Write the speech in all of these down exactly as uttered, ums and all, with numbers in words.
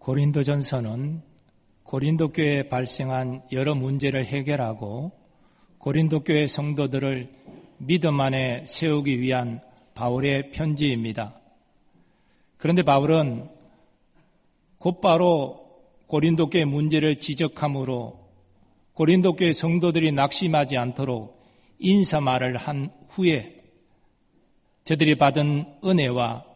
고린도전서는 고린도 교회에 발생한 여러 문제를 해결하고 고린도 교회 성도들을 믿음 안에 세우기 위한 바울의 편지입니다. 그런데 바울은 곧바로 고린도 교회 문제를 지적함으로 고린도 교회 성도들이 낙심하지 않도록 인사말을 한 후에 저들이 받은 은혜와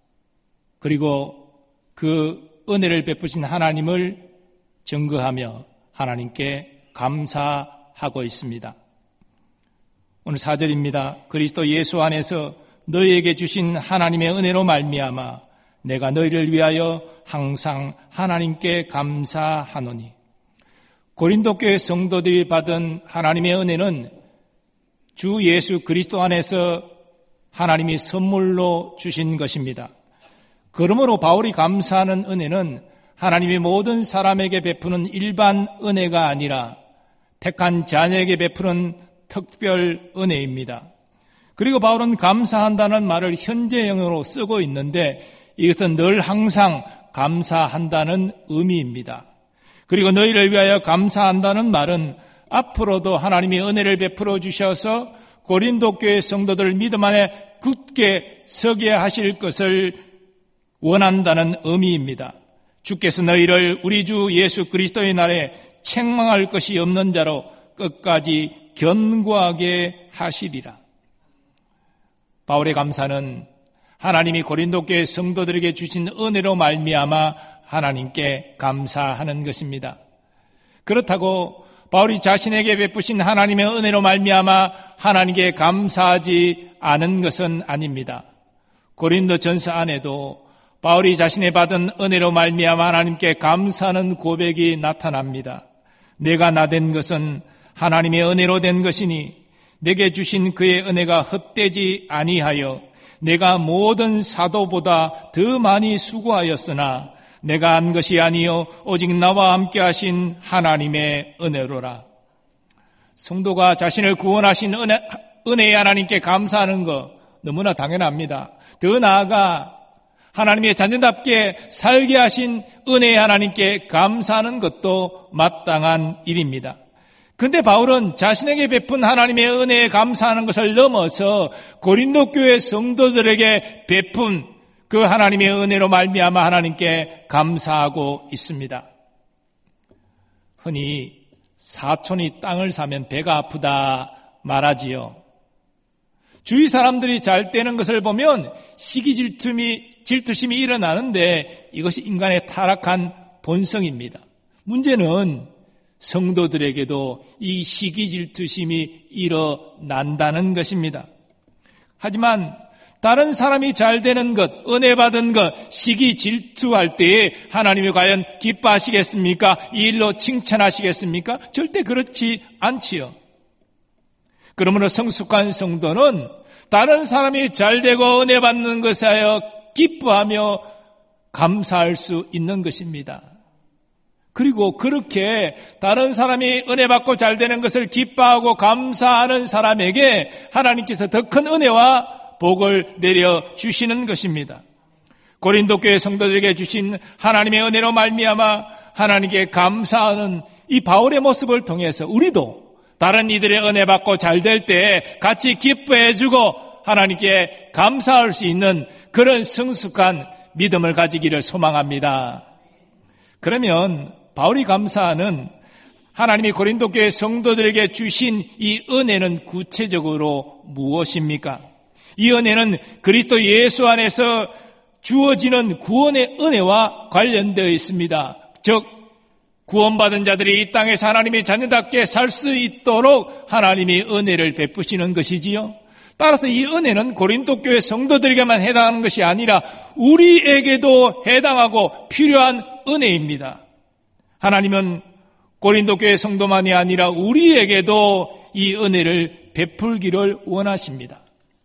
그리고 그 은혜를 베푸신 하나님을 증거하며 하나님께 감사하고 있습니다. 오늘 사 절입니다. 그리스도 예수 안에서 너희에게 주신 하나님의 은혜로 말미암아 내가 너희를 위하여 항상 하나님께 감사하노니. 고린도 교회 성도들이 받은 하나님의 은혜는 주 예수 그리스도 안에서 하나님이 선물로 주신 것입니다. 그러므로 바울이 감사하는 은혜는 하나님이 모든 사람에게 베푸는 일반 은혜가 아니라 택한 자녀에게 베푸는 특별 은혜입니다. 그리고 바울은 감사한다는 말을 현재형으로 쓰고 있는데 이것은 늘 항상 감사한다는 의미입니다. 그리고 너희를 위하여 감사한다는 말은 앞으로도 하나님이 은혜를 베풀어 주셔서 고린도 교회 성도들 믿음 안에 굳게 서게 하실 것을 원한다는 의미입니다. 주께서 너희를 우리 주 예수 그리스도의 날에 책망할 것이 없는 자로 끝까지 견고하게 하시리라. 바울의 감사는 하나님이 고린도 교회 성도들에게 주신 은혜로 말미암아 하나님께 감사하는 것입니다. 그렇다고 바울이 자신에게 베푸신 하나님의 은혜로 말미암아 하나님께 감사하지 않은 것은 아닙니다. 고린도전서 안에도 바울이 자신이 받은 은혜로 말미암아 하나님께 감사하는 고백이 나타납니다. 내가 나된 것은 하나님의 은혜로 된 것이니 내게 주신 그의 은혜가 헛되지 아니하여 내가 모든 사도보다 더 많이 수고하였으나 내가 한 것이 아니요 오직 나와 함께 하신 하나님의 은혜로라. 성도가 자신을 구원하신 은혜, 은혜의 하나님께 감사하는 것 너무나 당연합니다. 더 나아가 하나님의 자녀답게 살게 하신 은혜의 하나님께 감사하는 것도 마땅한 일입니다. 근데 바울은 자신에게 베푼 하나님의 은혜에 감사하는 것을 넘어서 고린도 교회 성도들에게 베푼 그 하나님의 은혜로 말미암아 하나님께 감사하고 있습니다. 흔히 사촌이 땅을 사면 배가 아프다 말하지요. 주위 사람들이 잘 되는 것을 보면 시기 질투심이, 질투심이 일어나는데 이것이 인간의 타락한 본성입니다. 문제는 성도들에게도 이 시기 질투심이 일어난다는 것입니다. 하지만 다른 사람이 잘 되는 것, 은혜 받은 것, 시기 질투할 때에 하나님이 과연 기뻐하시겠습니까? 이 일로 칭찬하시겠습니까? 절대 그렇지 않지요. 그러므로 성숙한 성도는 다른 사람이 잘 되고 은혜 받는 것에 하여 기뻐하며 감사할 수 있는 것입니다. 그리고 그렇게 다른 사람이 은혜 받고 잘 되는 것을 기뻐하고 감사하는 사람에게 하나님께서 더 큰 은혜와 복을 내려주시는 것입니다. 고린도 교회 성도들에게 주신 하나님의 은혜로 말미암아 하나님께 감사하는 이 바울의 모습을 통해서 우리도 다른 이들의 은혜 받고 잘 될 때 같이 기뻐해주고 하나님께 감사할 수 있는 그런 성숙한 믿음을 가지기를 소망합니다. 그러면 바울이 감사하는 하나님이 고린도 교회 성도들에게 주신 이 은혜는 구체적으로 무엇입니까? 이 은혜는 그리스도 예수 안에서 주어지는 구원의 은혜와 관련되어 있습니다. 즉 구원받은 자들이 이 땅에서 하나님의 자녀답게 살 수 있도록 하나님이 은혜를 베푸시는 것이지요. 따라서 이 은혜는 고린도 교회 성도들에게만 해당하는 것이 아니라 우리에게도 해당하고 필요한 은혜입니다. 하나님은 고린도 교회 성도만이 아니라 우리에게도 이 은혜를 베풀기를 원하십니다.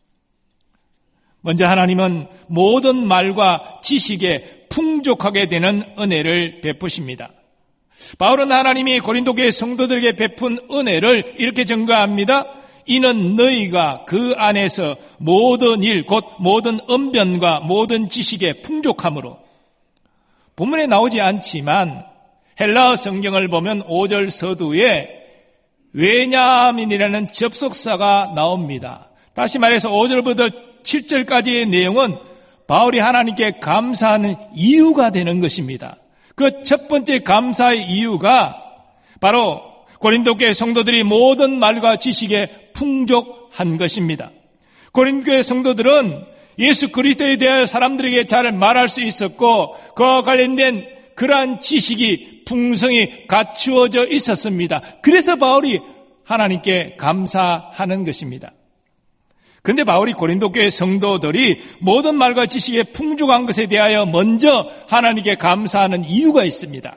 먼저 하나님은 모든 말과 지식에 풍족하게 되는 은혜를 베푸십니다. 바울은 하나님이 고린도 교회 성도들에게 베푼 은혜를 이렇게 증거합니다. 이는 너희가 그 안에서 모든 일, 곧 모든 언변과 모든 지식에 풍족함으로 본문에 나오지 않지만 헬라어 성경을 보면 오 절 서두에 왜냐하면이라는 접속사가 나옵니다. 다시 말해서 오 절부터 칠 절까지의 내용은 바울이 하나님께 감사하는 이유가 되는 것입니다. 그 첫 번째 감사의 이유가 바로 고린도 교회 성도들이 모든 말과 지식에 풍족한 것입니다. 고린도 교회 성도들은 예수 그리스도에 대하여 사람들에게 잘 말할 수 있었고 그와 관련된 그러한 지식이 풍성히 갖추어져 있었습니다. 그래서 바울이 하나님께 감사하는 것입니다. 그런데 바울이 고린도 교회 성도들이 모든 말과 지식에 풍족한 것에 대하여 먼저 하나님께 감사하는 이유가 있습니다.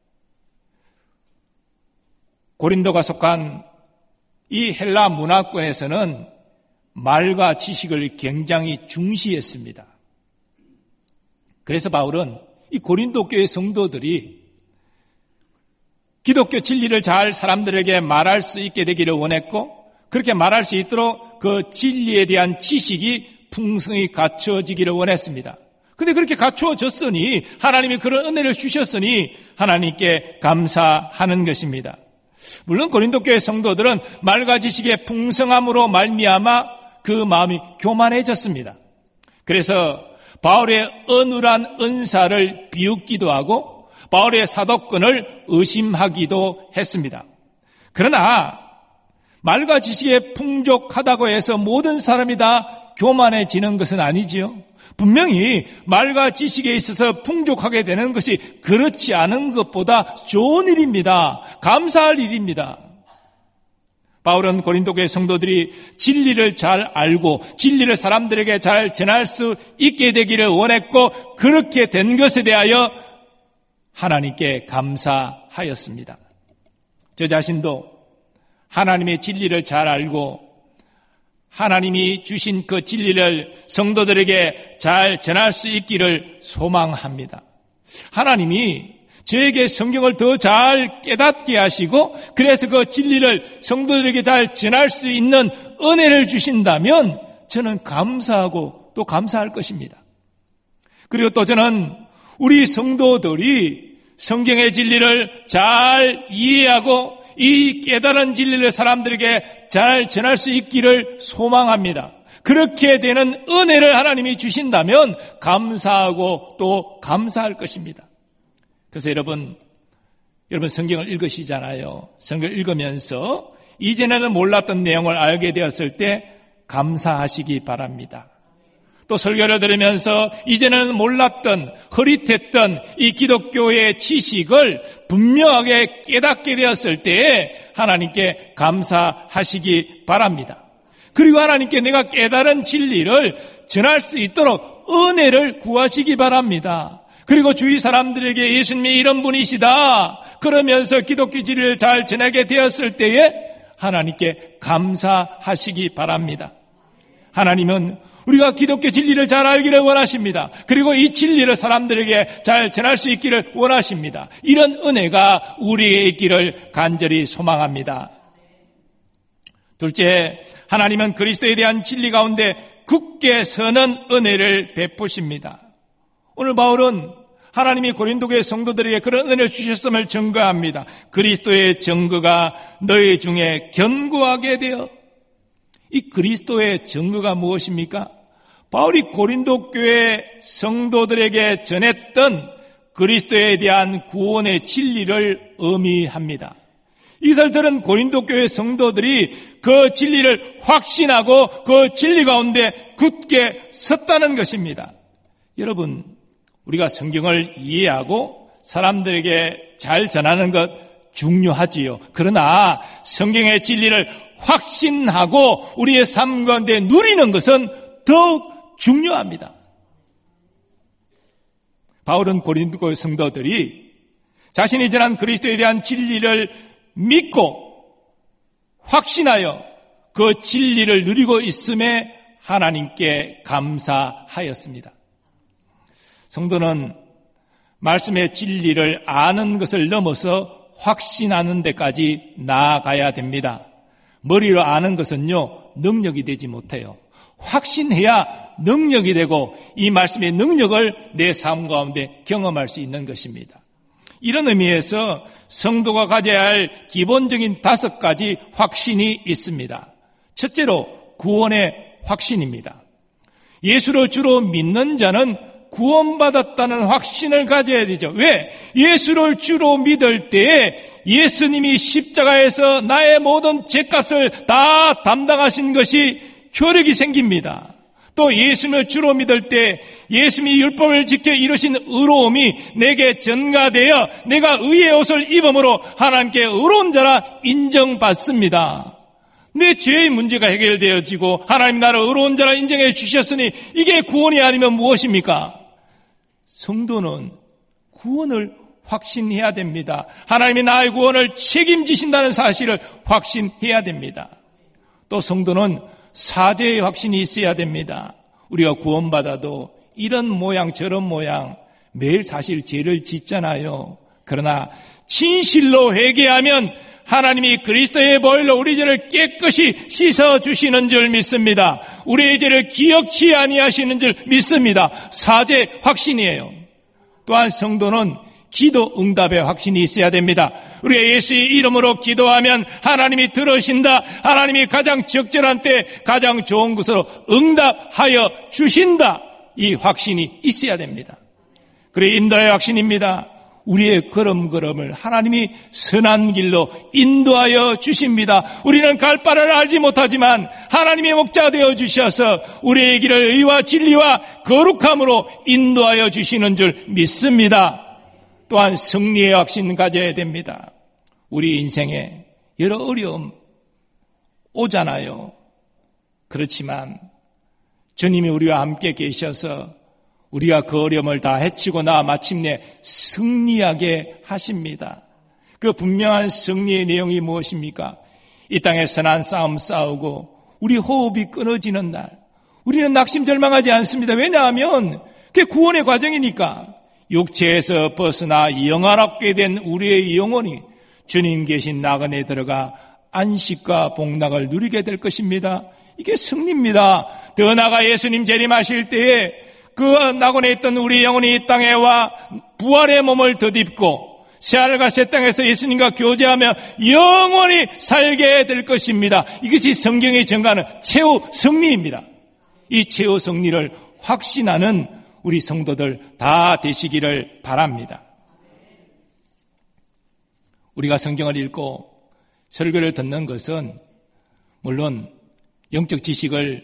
고린도가 속한 이 헬라 문화권에서는 말과 지식을 굉장히 중시했습니다. 그래서 바울은 이 고린도 교회 성도들이 기독교 진리를 잘 사람들에게 말할 수 있게 되기를 원했고 그렇게 말할 수 있도록 그 진리에 대한 지식이 풍성히 갖추어지기를 원했습니다. 그런데 그렇게 갖추어졌으니 하나님이 그런 은혜를 주셨으니 하나님께 감사하는 것입니다. 물론 고린도 교회 성도들은 말과 지식의 풍성함으로 말미암아 그 마음이 교만해졌습니다. 그래서 바울의 어눌한 은사를 비웃기도 하고 바울의 사도권을 의심하기도 했습니다. 그러나 말과 지식에 풍족하다고 해서 모든 사람이 다 교만해지는 것은 아니지요. 분명히 말과 지식에 있어서 풍족하게 되는 것이 그렇지 않은 것보다 좋은 일입니다. 감사할 일입니다. 바울은 고린도 교회 성도들이 진리를 잘 알고 진리를 사람들에게 잘 전할 수 있게 되기를 원했고 그렇게 된 것에 대하여 하나님께 감사하였습니다. 저 자신도 하나님의 진리를 잘 알고 하나님이 주신 그 진리를 성도들에게 잘 전할 수 있기를 소망합니다. 하나님이 저에게 성경을 더 잘 깨닫게 하시고 그래서 그 진리를 성도들에게 잘 전할 수 있는 은혜를 주신다면 저는 감사하고 또 감사할 것입니다. 그리고 또 저는 우리 성도들이 성경의 진리를 잘 이해하고 이 깨달은 진리를 사람들에게 잘 전할 수 있기를 소망합니다. 그렇게 되는 은혜를 하나님이 주신다면 감사하고 또 감사할 것입니다. 그래서 여러분, 여러분 성경을 읽으시잖아요. 성경을 읽으면서 이전에는 몰랐던 내용을 알게 되었을 때 감사하시기 바랍니다. 또 설교를 들으면서 이전에는 몰랐던 흐릿했던 이 기독교의 지식을 분명하게 깨닫게 되었을 때에 하나님께 감사하시기 바랍니다. 그리고 하나님께 내가 깨달은 진리를 전할 수 있도록 은혜를 구하시기 바랍니다. 그리고 주위 사람들에게 예수님이 이런 분이시다 그러면서 기독교 진리를 잘 전하게 되었을 때에 하나님께 감사하시기 바랍니다. 하나님은 우리가 기독교 진리를 잘 알기를 원하십니다. 그리고 이 진리를 사람들에게 잘 전할 수 있기를 원하십니다. 이런 은혜가 우리에게 있기를 간절히 소망합니다. 둘째, 하나님은 그리스도에 대한 진리 가운데 굳게 서는 은혜를 베푸십니다. 오늘 바울은 하나님이 고린도 교회 성도들에게 그런 은혜를 주셨음을 증거합니다. 그리스도의 증거가 너희 중에 견고하게 되어. 이 그리스도의 증거가 무엇입니까? 바울이 고린도 교회 성도들에게 전했던 그리스도에 대한 구원의 진리를 의미합니다. 이것을 들은 고린도 교회 성도들이 그 진리를 확신하고 그 진리 가운데 굳게 섰다는 것입니다. 여러분, 우리가 성경을 이해하고 사람들에게 잘 전하는 것 중요하지요. 그러나 성경의 진리를 확신하고 우리의 삶 가운데 누리는 것은 더욱 중요합니다. 바울은 고린도 성도들이 자신이 전한 그리스도에 대한 진리를 믿고 확신하여 그 진리를 누리고 있음에 하나님께 감사하였습니다. 성도는 말씀의 진리를 아는 것을 넘어서 확신하는 데까지 나아가야 됩니다. 머리로 아는 것은요, 능력이 되지 못해요. 확신해야 능력이 되고 이 말씀의 능력을 내 삶 가운데 경험할 수 있는 것입니다. 이런 의미에서 성도가 가져야 할 기본적인 다섯 가지 확신이 있습니다. 첫째로 구원의 확신입니다. 예수를 주로 믿는 자는 구원받았다는 확신을 가져야 되죠. 왜? 예수를 주로 믿을 때에 예수님이 십자가에서 나의 모든 죄값을 다 담당하신 것이 효력이 생깁니다. 또 예수님을 주로 믿을 때 예수님이 율법을 지켜 이루신 의로움이 내게 전가되어 내가 의의 옷을 입음으로 하나님께 의로운 자라 인정받습니다. 내 죄의 문제가 해결되어지고 하나님 나를 의로운 자라 인정해 주셨으니 이게 구원이 아니면 무엇입니까? 성도는 구원을 확신해야 됩니다. 하나님이 나의 구원을 책임지신다는 사실을 확신해야 됩니다. 또 성도는 사죄의 확신이 있어야 됩니다. 우리가 구원받아도 이런 모양 저런 모양 매일 사실 죄를 짓잖아요. 그러나 진실로 회개하면 하나님이 그리스도의 보혈로 우리 죄를 깨끗이 씻어주시는 줄 믿습니다. 우리의 죄를 기억치 아니하시는 줄 믿습니다. 사죄 확신이에요. 또한 성도는 기도 응답의 확신이 있어야 됩니다. 우리가 예수의 이름으로 기도하면 하나님이 들으신다. 하나님이 가장 적절한 때 가장 좋은 것으로 응답하여 주신다. 이 확신이 있어야 됩니다. 그래 인도의 확신입니다. 우리의 걸음걸음을 하나님이 선한 길로 인도하여 주십니다. 우리는 갈 바를 알지 못하지만 하나님의 목자 되어 주셔서 우리의 길을 의와 진리와 거룩함으로 인도하여 주시는 줄 믿습니다. 또한 승리의 확신 가져야 됩니다. 우리 인생에 여러 어려움 오잖아요. 그렇지만 주님이 우리와 함께 계셔서 우리가 그 어려움을 다 헤치고 나 마침내 승리하게 하십니다. 그 분명한 승리의 내용이 무엇입니까? 이 땅에 선한 싸움 싸우고 우리 호흡이 끊어지는 날 우리는 낙심절망하지 않습니다. 왜냐하면 그게 구원의 과정이니까. 육체에서 벗어나 영화롭게 된 우리의 영혼이 주님 계신 나그네에 들어가 안식과 복락을 누리게 될 것입니다. 이게 승리입니다. 더 나아가 예수님 재림하실 때에 그 나그네에 있던 우리 영혼이 이 땅에 와 부활의 몸을 덧입고 새하늘과 새 땅에서 예수님과 교제하며 영원히 살게 될 것입니다. 이것이 성경이 증가하는 최후 승리입니다. 이 최후 승리를 확신하는 우리 성도들 다 되시기를 바랍니다. 우리가 성경을 읽고 설교를 듣는 것은 물론 영적 지식을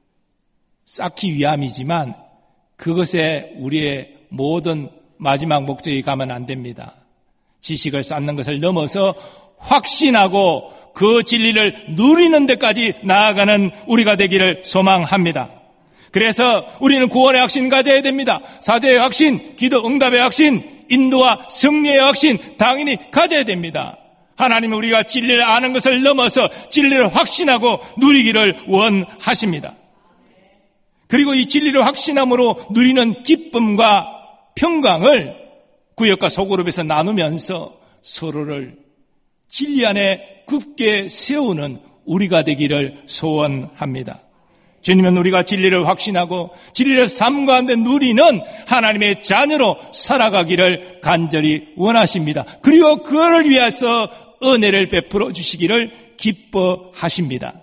쌓기 위함이지만 그것에 우리의 모든 마지막 목적이 가면 안 됩니다. 지식을 쌓는 것을 넘어서 확신하고 그 진리를 누리는 데까지 나아가는 우리가 되기를 소망합니다. 그래서 우리는 구원의 확신 가져야 됩니다. 사죄의 확신, 기도 응답의 확신, 인도와 승리의 확신 당연히 가져야 됩니다. 하나님은 우리가 진리를 아는 것을 넘어서 진리를 확신하고 누리기를 원하십니다. 그리고 이 진리를 확신함으로 누리는 기쁨과 평강을 구역과 소그룹에서 나누면서 서로를 진리 안에 굳게 세우는 우리가 되기를 소원합니다. 주님은 우리가 진리를 확신하고 진리를 삶 가운데 누리는 하나님의 자녀로 살아가기를 간절히 원하십니다. 그리고 그를 위해서 은혜를 베풀어 주시기를 기뻐하십니다.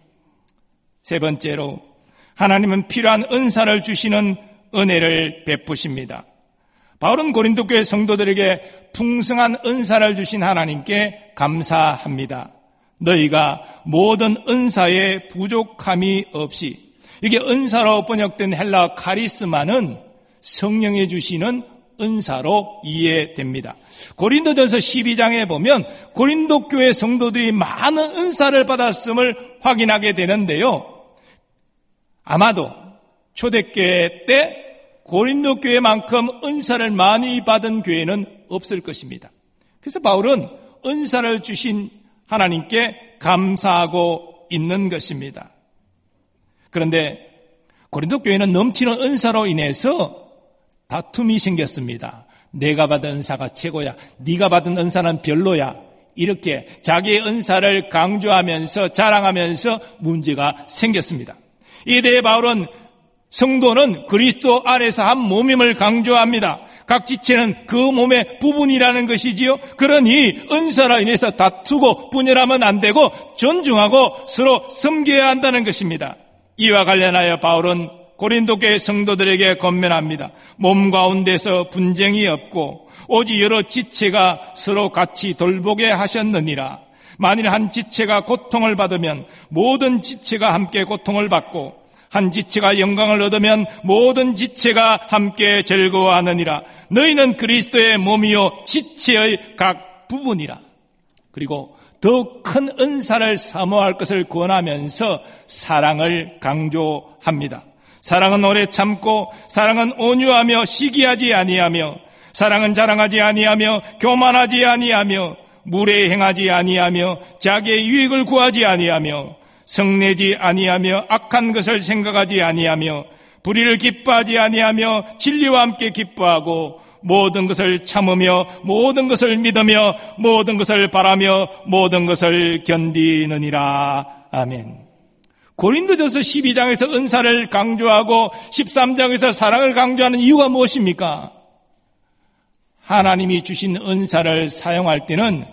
세 번째로 하나님은 필요한 은사를 주시는 은혜를 베푸십니다. 바울은 고린도 교회 성도들에게 풍성한 은사를 주신 하나님께 감사합니다. 너희가 모든 은사에 부족함이 없이, 이게 은사로 번역된 헬라어 카리스마는 성령이 주시는 은사로 이해됩니다. 고린도전서 십이 장에 보면 고린도 교회 성도들이 많은 은사를 받았음을 확인하게 되는데요. 아마도 초대교회 때 고린도 교회만큼 은사를 많이 받은 교회는 없을 것입니다. 그래서 바울은 은사를 주신 하나님께 감사하고 있는 것입니다. 그런데 고린도 교회는 넘치는 은사로 인해서 다툼이 생겼습니다. 내가 받은 은사가 최고야, 네가 받은 은사는 별로야, 이렇게 자기의 은사를 강조하면서 자랑하면서 문제가 생겼습니다. 이에 대해 바울은 성도는 그리스도 안에서 한 몸임을 강조합니다. 각 지체는 그 몸의 부분이라는 것이지요. 그러니 은사로 인해서 다투고 분열하면 안 되고 존중하고 서로 섬겨야 한다는 것입니다. 이와 관련하여 바울은 고린도 교회 성도들에게 권면합니다. 몸 가운데서 분쟁이 없고 오직 여러 지체가 서로 같이 돌보게 하셨느니라. 만일 한 지체가 고통을 받으면 모든 지체가 함께 고통을 받고 한 지체가 영광을 얻으면 모든 지체가 함께 즐거워하느니라. 너희는 그리스도의 몸이요 지체의 각 부분이라. 그리고 더욱 큰 은사를 사모할 것을 권하면서 사랑을 강조합니다. 사랑은 오래 참고, 사랑은 온유하며 시기하지 아니하며, 사랑은 자랑하지 아니하며 교만하지 아니하며 무례 행하지 아니하며 자기의 유익을 구하지 아니하며 성내지 아니하며 악한 것을 생각하지 아니하며 불의를 기뻐하지 아니하며 진리와 함께 기뻐하고 모든 것을 참으며 모든 것을 믿으며 모든 것을 바라며 모든 것을 견디느니라. 아멘. 고린도전서 십이 장에서 은사를 강조하고 십삼 장에서 사랑을 강조하는 이유가 무엇입니까? 하나님이 주신 은사를 사용할 때는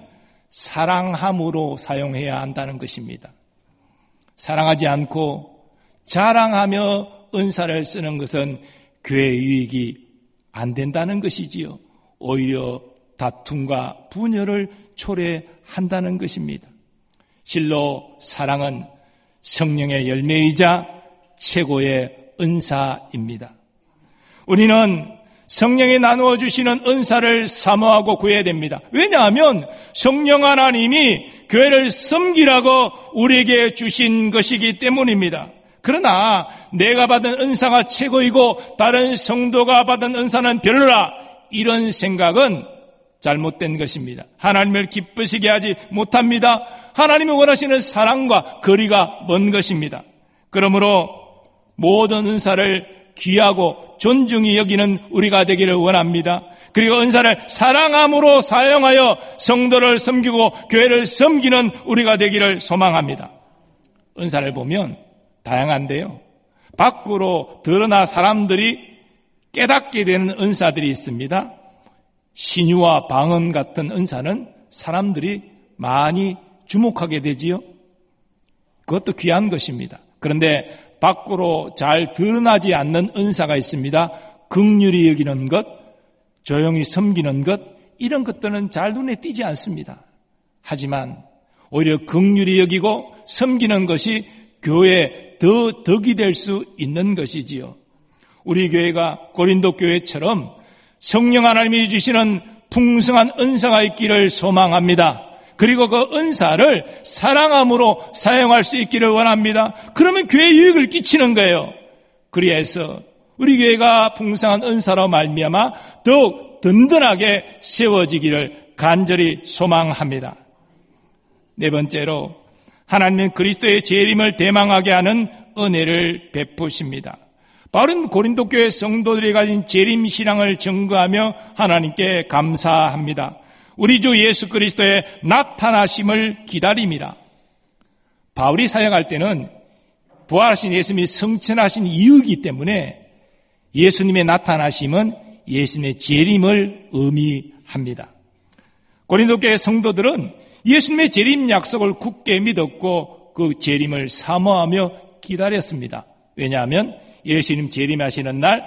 사랑함으로 사용해야 한다는 것입니다. 사랑하지 않고 자랑하며 은사를 쓰는 것은 교회 유익이 안 된다는 것이지요. 오히려 다툼과 분열을 초래한다는 것입니다. 실로 사랑은 성령의 열매이자 최고의 은사입니다. 우리는 성령이 나누어 주시는 은사를 사모하고 구해야 됩니다. 왜냐하면 성령 하나님이 교회를 섬기라고 우리에게 주신 것이기 때문입니다. 그러나 내가 받은 은사가 최고이고 다른 성도가 받은 은사는 별로라, 이런 생각은 잘못된 것입니다. 하나님을 기쁘시게 하지 못합니다. 하나님이 원하시는 사랑과 거리가 먼 것입니다. 그러므로 모든 은사를 귀하고 존중히 여기는 우리가 되기를 원합니다. 그리고 은사를 사랑함으로 사용하여 성도를 섬기고 교회를 섬기는 우리가 되기를 소망합니다. 은사를 보면 다양한데요, 밖으로 드러나 사람들이 깨닫게 되는 은사들이 있습니다. 신유와 방언 같은 은사는 사람들이 많이 주목하게 되지요. 그것도 귀한 것입니다. 그런데 밖으로 잘 드러나지 않는 은사가 있습니다. 긍휼히 여기는 것, 조용히 섬기는 것, 이런 것들은 잘 눈에 띄지 않습니다. 하지만 오히려 긍휼히 여기고 섬기는 것이 교회에 더 덕이 될 수 있는 것이지요. 우리 교회가 고린도 교회처럼 성령 하나님이 주시는 풍성한 은사가 있기를 소망합니다. 그리고 그 은사를 사랑함으로 사용할 수 있기를 원합니다. 그러면 교회에 유익을 끼치는 거예요. 그리해서 우리 교회가 풍성한 은사로 말미암아 더욱 든든하게 세워지기를 간절히 소망합니다. 네 번째로 하나님은 그리스도의 재림을 대망하게 하는 은혜를 베푸십니다. 바울은 고린도 교회 성도들이 가진 재림 신앙을 증거하며 하나님께 감사합니다. 우리 주 예수 그리스도의 나타나심을 기다림이라. 바울이 사역할 때는 부활하신 예수님이 성천하신 이유이기 때문에 예수님의 나타나심은 예수님의 재림을 의미합니다. 고린도 교회 성도들은 예수님의 재림 약속을 굳게 믿었고 그 재림을 사모하며 기다렸습니다. 왜냐하면 예수님 재림하시는 날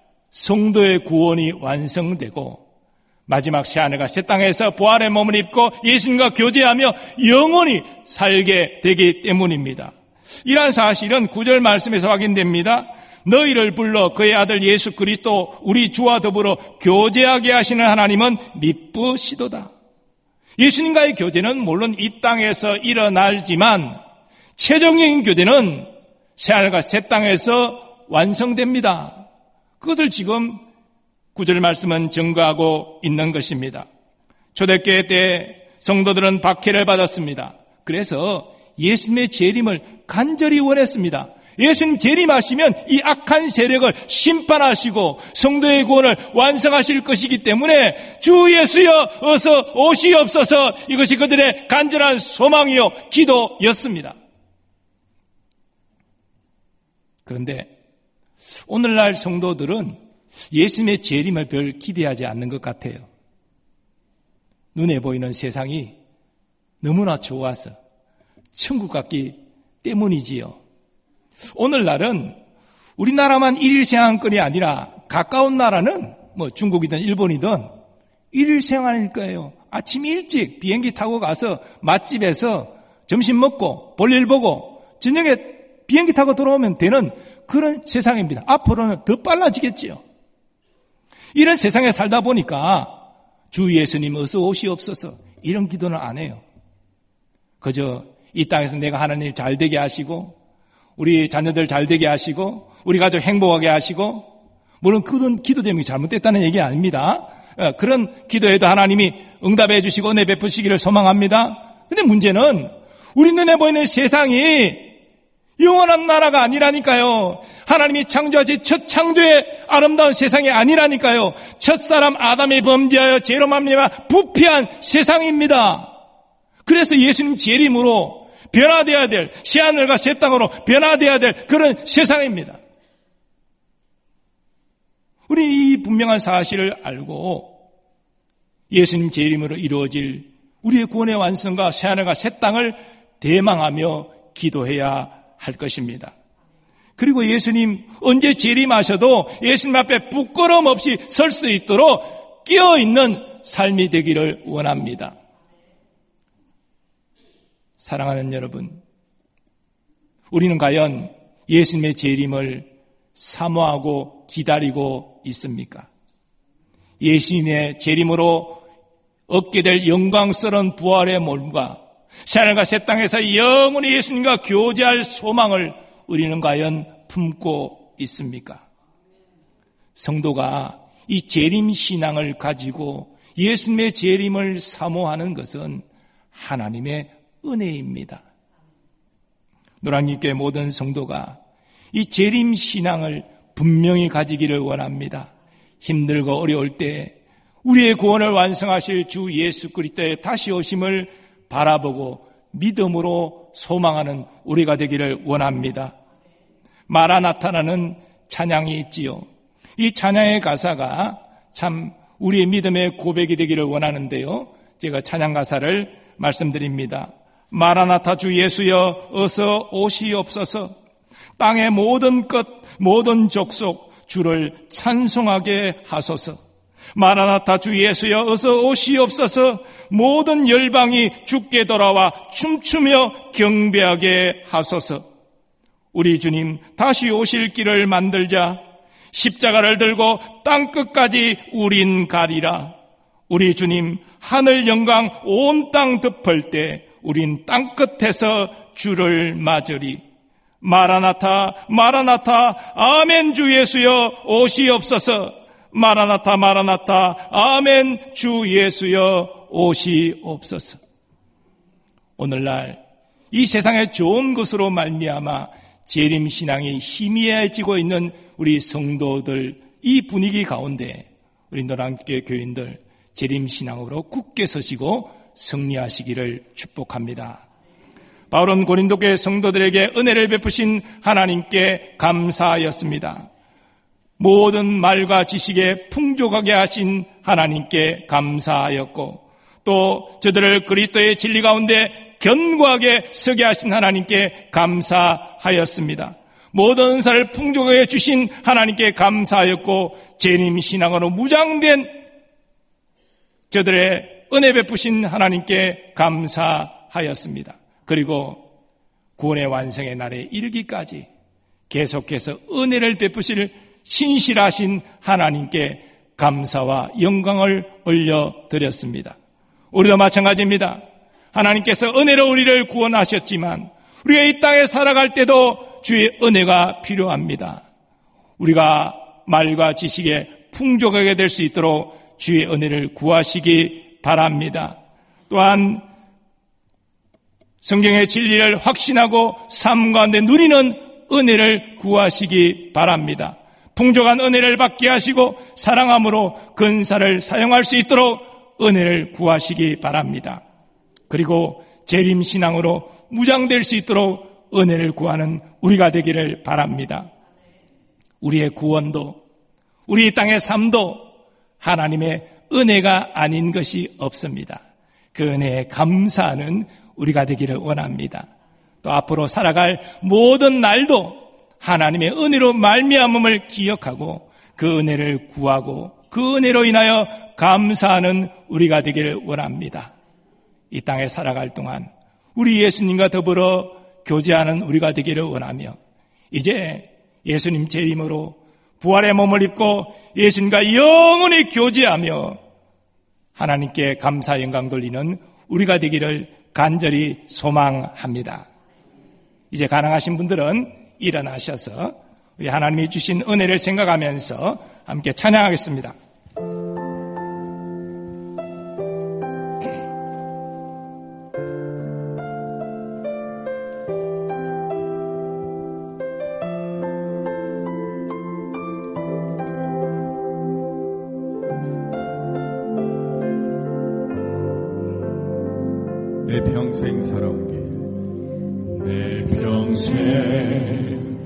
성도의 구원이 완성되고 마지막 새하늘과 새 땅에서 부활의 몸을 입고 예수님과 교제하며 영원히 살게 되기 때문입니다. 이러한 사실은 구절 말씀에서 확인됩니다. 너희를 불러 그의 아들 예수 그리스도 우리 주와 더불어 교제하게 하시는 하나님은 미쁘시도다. 예수님과의 교제는 물론 이 땅에서 일어나지만 최종적인 교제는 새하늘과 새 땅에서 완성됩니다. 그것을 지금 구절 말씀은 증거하고 있는 것입니다. 초대교회 때 성도들은 박해를 받았습니다. 그래서 예수님의 재림을 간절히 원했습니다. 예수님 재림하시면 이 악한 세력을 심판하시고 성도의 구원을 완성하실 것이기 때문에 주 예수여 어서 오시옵소서, 이것이 그들의 간절한 소망이요 기도였습니다. 그런데 오늘날 성도들은 예수님의 재림을 별 기대하지 않는 것 같아요. 눈에 보이는 세상이 너무나 좋아서 천국 같기 때문이지요. 오늘날은 우리나라만 일일생활권이 아니라 가까운 나라는 뭐 중국이든 일본이든 일일생활일 거예요. 아침 일찍 비행기 타고 가서 맛집에서 점심 먹고 볼일 보고 저녁에 비행기 타고 들어오면 되는 그런 세상입니다. 앞으로는 더 빨라지겠지요. 이런 세상에 살다 보니까 주 예수님 어서 오시옵소서 이런 기도는 안 해요. 그저 이 땅에서 내가 하나님 잘 되게 하시고 우리 자녀들 잘 되게 하시고 우리 가족 행복하게 하시고, 물론 그런 기도 제목이 잘못됐다는 얘기 아닙니다. 그런 기도에도 하나님이 응답해 주시고 은혜 베푸시기를 소망합니다. 근데 문제는 우리 눈에 보이는 세상이 영원한 나라가 아니라니까요. 하나님이 창조하신 첫 창조의 아름다운 세상이 아니라니까요. 첫사람 아담이 범죄하여 죄로 말미암아 부패한 세상입니다. 그래서 예수님 재림으로 변화되어야 될, 새하늘과 새 땅으로 변화되어야 될 그런 세상입니다. 우리는 이 분명한 사실을 알고 예수님 재림으로 이루어질 우리의 구원의 완성과 새하늘과 새 땅을 대망하며 기도해야 할 것입니다. 그리고 예수님 언제 재림하셔도 예수님 앞에 부끄러움 없이 설 수 있도록 끼어있는 삶이 되기를 원합니다. 사랑하는 여러분, 우리는 과연 예수님의 재림을 사모하고 기다리고 있습니까? 예수님의 재림으로 얻게 될 영광스러운 부활의 몸과 새하늘과 새 땅에서 영원히 예수님과 교제할 소망을 우리는 과연 품고 있습니까? 성도가 이 재림 신앙을 가지고 예수님의 재림을 사모하는 것은 하나님의 은혜입니다. 노량진교회 모든 성도가 이 재림 신앙을 분명히 가지기를 원합니다. 힘들고 어려울 때 우리의 구원을 완성하실 주 예수 그리스도의 다시 오심을 바라보고 믿음으로 소망하는 우리가 되기를 원합니다. 마라나타라는 찬양이 있지요. 이 찬양의 가사가 참 우리의 믿음의 고백이 되기를 원하는데요. 제가 찬양 가사를 말씀드립니다. 마라나타 주 예수여 어서 오시옵소서. 땅의 모든 끝 모든 족속 주를 찬송하게 하소서. 마라나타 주 예수여 어서 오시옵소서. 모든 열방이 주께 돌아와 춤추며 경배하게 하소서. 우리 주님 다시 오실 길을 만들자. 십자가를 들고 땅끝까지 우린 가리라. 우리 주님 하늘 영광 온 땅 덮을 때 우린 땅끝에서 주를 맞으리. 마라나타 마라나타 아멘 주 예수여 오시옵소서. 마라나타 마라나타 아멘 주 예수여 오시옵소서. 오늘날 이 세상의 좋은 것으로 말미암아 재림신앙이 희미해지고 있는 우리 성도들, 이 분위기 가운데 우리 노량교회 교인들 재림신앙으로 굳게 서시고 승리하시기를 축복합니다. 바울은 고린도교회 성도들에게 은혜를 베푸신 하나님께 감사하였습니다. 모든 말과 지식에 풍족하게 하신 하나님께 감사하였고, 또 저들을 그리스도의 진리 가운데 견고하게 서게 하신 하나님께 감사하였습니다. 모든 은사를 풍족하게 주신 하나님께 감사하였고, 재림 신앙으로 무장된 저들의 은혜 베푸신 하나님께 감사하였습니다. 그리고 구원의 완성의 날에 이르기까지 계속해서 은혜를 베푸실 신실하신 하나님께 감사와 영광을 올려드렸습니다. 우리도 마찬가지입니다. 하나님께서 은혜로 우리를 구원하셨지만 우리가 이 땅에 살아갈 때도 주의 은혜가 필요합니다. 우리가 말과 지식에 풍족하게 될 수 있도록 주의 은혜를 구하시기 바랍니다. 또한 성경의 진리를 확신하고 삶 가운데 누리는 은혜를 구하시기 바랍니다. 풍족한 은혜를 받게 하시고 사랑함으로 근사를 사용할 수 있도록 은혜를 구하시기 바랍니다. 그리고 재림신앙으로 무장될 수 있도록 은혜를 구하는 우리가 되기를 바랍니다. 우리의 구원도 우리 땅의 삶도 하나님의 은혜가 아닌 것이 없습니다. 그 은혜에 감사하는 우리가 되기를 원합니다. 또 앞으로 살아갈 모든 날도 하나님의 은혜로 말미암음을 기억하고 그 은혜를 구하고 그 은혜로 인하여 감사하는 우리가 되기를 원합니다. 이 땅에 살아갈 동안 우리 예수님과 더불어 교제하는 우리가 되기를 원하며 이제 예수님 재림으로 부활의 몸을 입고 예수님과 영원히 교제하며 하나님께 감사 영광 돌리는 우리가 되기를 간절히 소망합니다. 이제 가능하신 분들은 일어나셔서 우리 하나님이 주신 은혜를 생각하면서 함께 찬양하겠습니다. 내 평생 살아온 길, 내 평생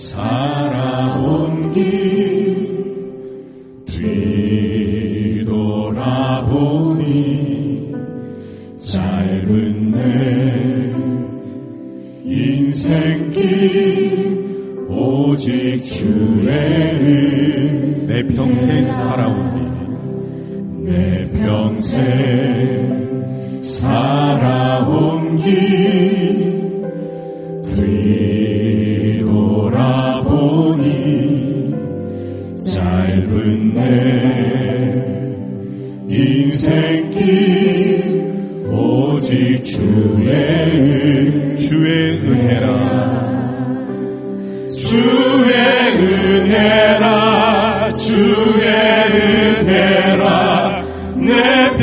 살아온 길 뒤돌아보니 짧은 내 인생길 오직 주의 은. 내 평생 살아온 길, 내 평생 살아온 길 뒤돌아보니 짧은 내 인생길 오직 주의 은. 주의 은혜라 주의 은혜라 주의 은혜라 내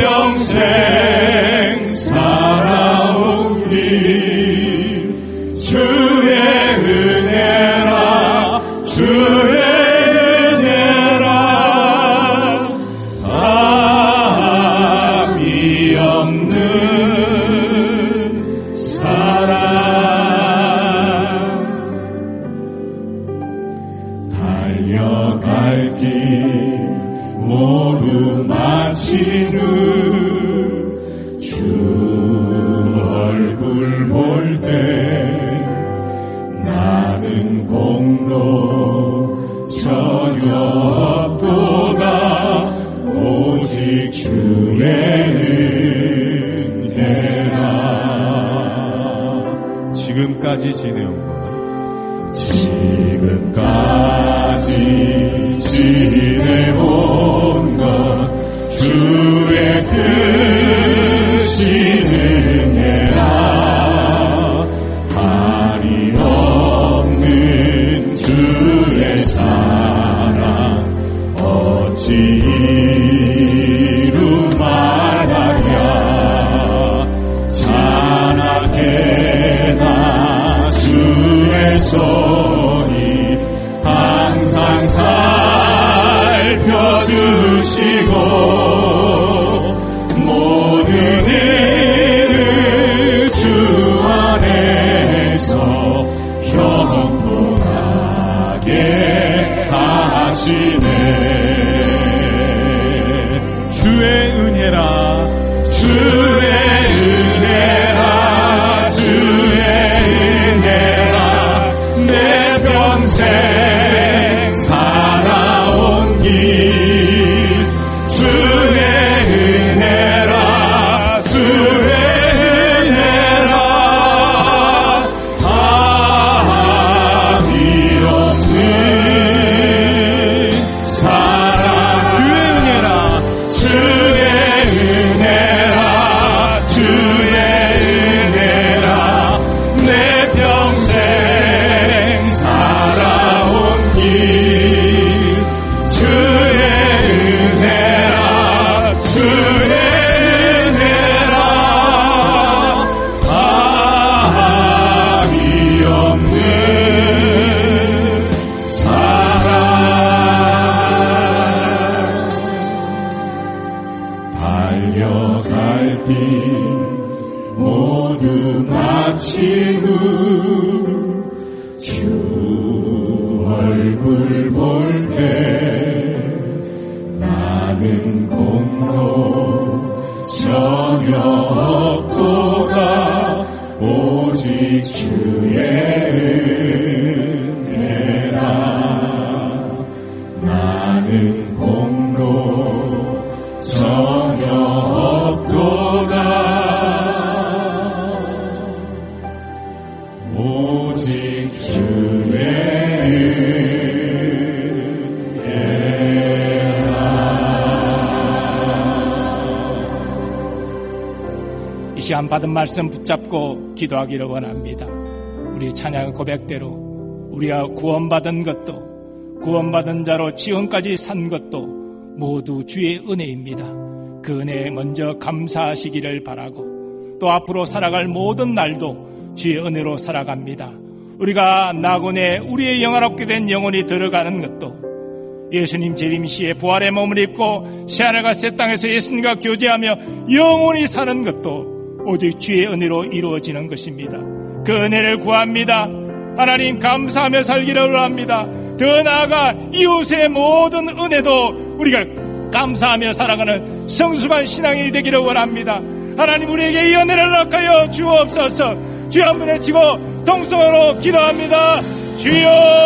평생 살아온 길 주의 은혜라 주의 은혜라 답이 없는 사랑 달려갈 길 모두 마치는 얼굴 볼 때 나는 공로 전혀 없도다 오직 주의 은혜라. 지금까지 지내온 것 지금까지 지내온 것 주의 크신 은혜라 한이 없는 주의 사랑 어찌 이루 말하랴 자나깨나 주의 손이 항상 살펴주시고 모든 일을 주 안에서 형통하게 하시네. 주의 은혜라 주의 은혜라 주의 은혜라 내 평생 살아온 길 주의 은혜라 주의 은혜라 합이 없는 사랑 주의 은혜라 주의 은혜라 주의 은혜라 내 평생 살아온 길 주의 은혜라 주의 은혜라 합이 없는 사랑 달려갈 길 모두 마친 후 주 얼굴 보 전혀 없도다 오직 주의 은혜라. 나는 공로 전혀 없도다 오직 주의 이 시간 받은 말씀 붙잡고 기도하기를 원합니다. 우리 찬양 고백대로 우리가 구원받은 것도 구원받은 자로 지금까지 산 것도 모두 주의 은혜입니다. 그 은혜에 먼저 감사하시기를 바라고 또 앞으로 살아갈 모든 날도 주의 은혜로 살아갑니다. 우리가 나군에 우리의 영화롭게 된 영혼이 들어가는 것도 예수님 재림시에 부활의 몸을 입고 새하늘과 새 땅에서 예수님과 교제하며 영원히 사는 것도 오직 주의 은혜로 이루어지는 것입니다. 그 은혜를 구합니다. 하나님 감사하며 살기를 원합니다. 더 나아가 이웃의 모든 은혜도 우리가 감사하며 살아가는 성숙한 신앙이 되기를 원합니다. 하나님 우리에게 이 은혜를 허락하여 주옵소서. 주여 한번 외치고 통성으로 기도합니다. 주여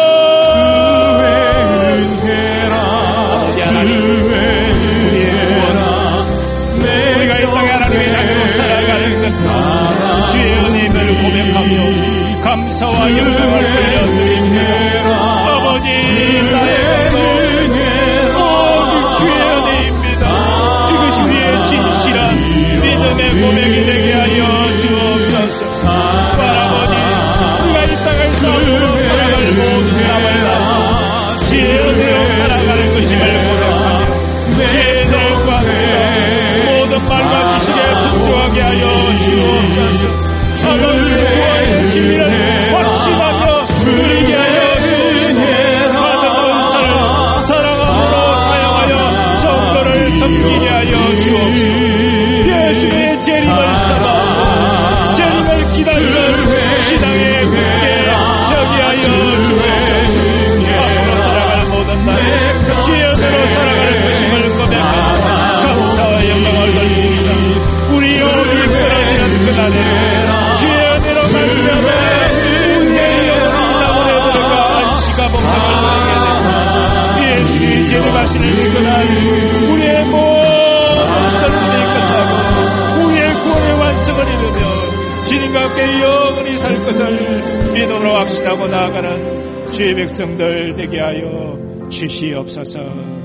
주의 은혜라 주의 은혜라 우리가 이 땅에 하나님의 자녀로 살아가는 것은 주의 은혜임을 고백하며 감사와 영광을 돌려드립니다. 아버지 나의 공로 오직 주의 은혜입니다. 이것이 우리의 진실한 믿음의 고백이 되게 하여 주옵소서. 아버지 우리가 이 땅에서 앞으로 살아갈 모든 남을 다 주의 은혜로 살아가는 것임을 고백하며 주의 은혜를 구합니다. 모든 말과 지식에 풍부하게 하여 주옵소서. 아버지의 구원의 진리를 확신하며 누리게 하여 주옵소서. 받은 은사를 사랑함으로 사용하여 성도를 섬기게 하여 주옵소서. 예수님의 재림을 삼아 재림을 기다리는 신앙의 굳게 서게 하여 주옵소서. 앞으로 살아갈 모든 날 주의 은혜로 살아가는 것임을 고백하며 감사와 영광을 돌립니다. 우리 영혼이 끊어지는 그날에 주의 은혜로 말미암아 우리의 영혼이 나무에 들어가 안식과 복락을 누리게 됩니다. 예수님이 재림하시는 그날 우리의 모든 설문이 끝나고 우리의 구원의 완성을 이루며 주님과 함께 영원히 살 것을 믿음으로 확신하고 나아가는 주의 백성들 되게 하여 주시옵소서.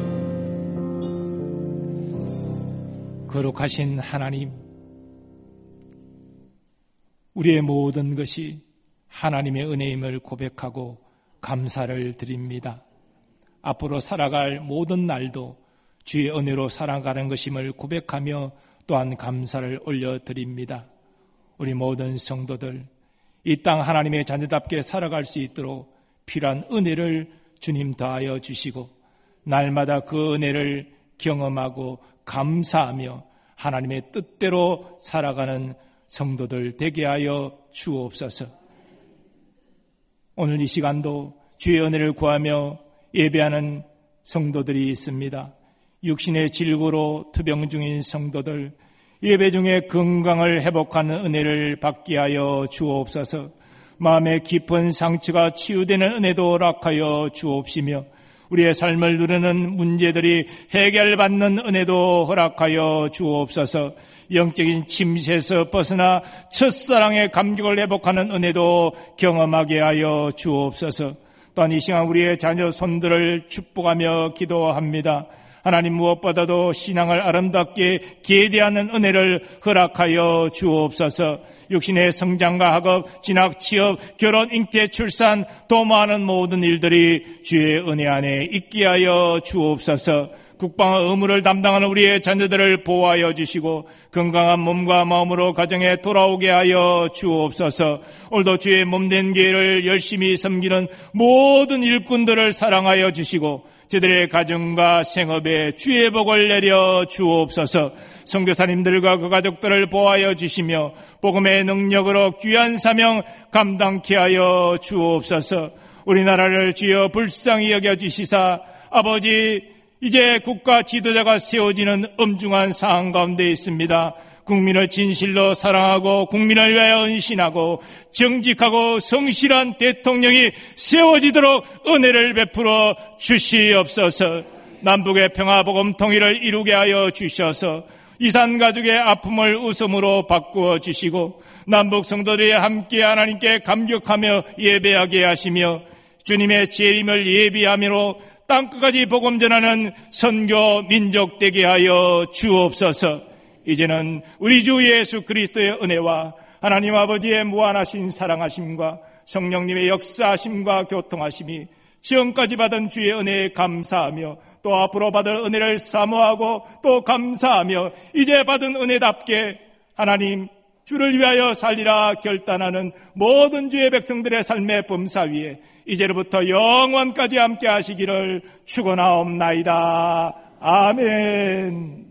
거룩하신 하나님, 우리의 모든 것이 하나님의 은혜임을 고백하고 감사를 드립니다. 앞으로 살아갈 모든 날도 주의 은혜로 살아가는 것임을 고백하며 또한 감사를 올려드립니다. 우리 모든 성도들 이 땅 하나님의 자녀답게 살아갈 수 있도록 필요한 은혜를 주님 더하여 주시고 날마다 그 은혜를 경험하고 감사하며 하나님의 뜻대로 살아가는 성도들 되게 하여 주옵소서. 오늘 이 시간도 주의 은혜를 구하며 예배하는 성도들이 있습니다. 육신의 질고로 투병 중인 성도들, 예배 중에 건강을 회복하는 은혜를 받게 하여 주옵소서. 마음의 깊은 상처가 치유되는 은혜도 허락하여 주옵시며 우리의 삶을 누르는 문제들이 해결받는 은혜도 허락하여 주옵소서. 영적인 침체에서 벗어나 첫사랑의 감격을 회복하는 은혜도 경험하게 하여 주옵소서. 또한 이 시간 우리의 자녀 손들을 축복하며 기도합니다. 하나님 무엇보다도 신앙을 아름답게 계대하는 은혜를 허락하여 주옵소서. 육신의 성장과 학업, 진학, 취업, 결혼, 잉태, 출산, 도모하는 모든 일들이 주의 은혜 안에 있게 하여 주옵소서. 국방의 의무를 담당하는 우리의 자녀들을 보호하여 주시고 건강한 몸과 마음으로 가정에 돌아오게 하여 주옵소서. 오늘도 주의 몸된 교회를 열심히 섬기는 모든 일꾼들을 사랑하여 주시고 저들의 가정과 생업에 주의 복을 내려 주옵소서. 선교사님들과 그 가족들을 보호하여 주시며 복음의 능력으로 귀한 사명 감당케 하여 주옵소서. 우리나라를 주여 불쌍히 여겨주시사 아버지 이제 국가 지도자가 세워지는 엄중한 상황 가운데 있습니다. 국민을 진실로 사랑하고 국민을 위하여 헌신하고 정직하고 성실한 대통령이 세워지도록 은혜를 베풀어 주시옵소서. 남북의 평화복음 통일을 이루게 하여 주셔서 이산 가족의 아픔을 웃음으로 바꾸어 주시고 남북 성도들이 함께 하나님께 감격하며 예배하게 하시며 주님의 재림을 예비하므로 땅끝까지 복음 전하는 선교 민족 되게 하여 주옵소서. 이제는 우리 주 예수 그리스도의 은혜와 하나님 아버지의 무한하신 사랑하심과 성령님의 역사하심과 교통하심이 지금까지 받은 주의 은혜에 감사하며 또 앞으로 받을 은혜를 사모하고 또 감사하며 이제 받은 은혜답게 하나님 주를 위하여 살리라 결단하는 모든 주의 백성들의 삶의 범사 위에 이제로부터 영원까지 함께 하시기를 축원하옵나이다. 아멘.